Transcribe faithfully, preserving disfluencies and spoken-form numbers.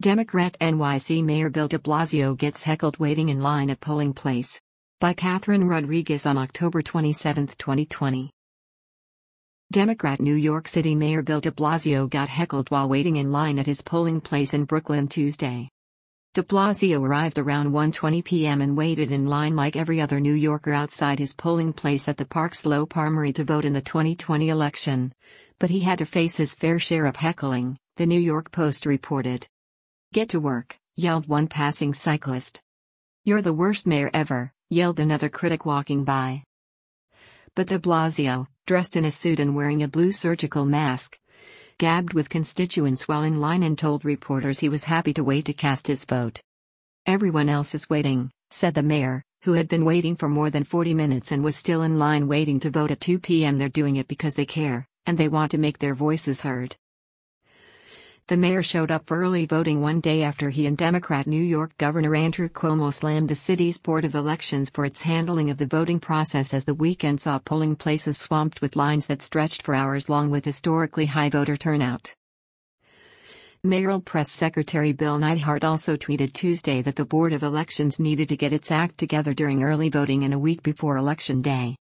Democrat N Y C Mayor Bill de Blasio gets heckled waiting in line at polling place. By Catherine Rodriguez on October twenty-seventh, twenty twenty. Democrat New York City Mayor Bill de Blasio got heckled while waiting in line at his polling place in Brooklyn Tuesday. De Blasio arrived around one twenty p m and waited in line like every other New Yorker outside his polling place at the Park Slope Armory to vote in the twenty twenty election. But he had to face his fair share of heckling, the New York Post reported. "Get to work," yelled one passing cyclist. "You're the worst mayor ever," yelled another critic walking by. But de Blasio, dressed in a suit and wearing a blue surgical mask, gabbed with constituents while in line and told reporters he was happy to wait to cast his vote. "Everyone else is waiting," said the mayor, who had been waiting for more than forty minutes and was still in line waiting to vote at two p m "They're doing it because they care, and they want to make their voices heard." The mayor showed up for early voting one day after he and Democrat New York Governor Andrew Cuomo slammed the city's Board of Elections for its handling of the voting process as the weekend saw polling places swamped with lines that stretched for hours long with historically high voter turnout. Mayoral Press Secretary Bill Neidhart also tweeted Tuesday that the Board of Elections needed to get its act together during early voting and a week before Election Day.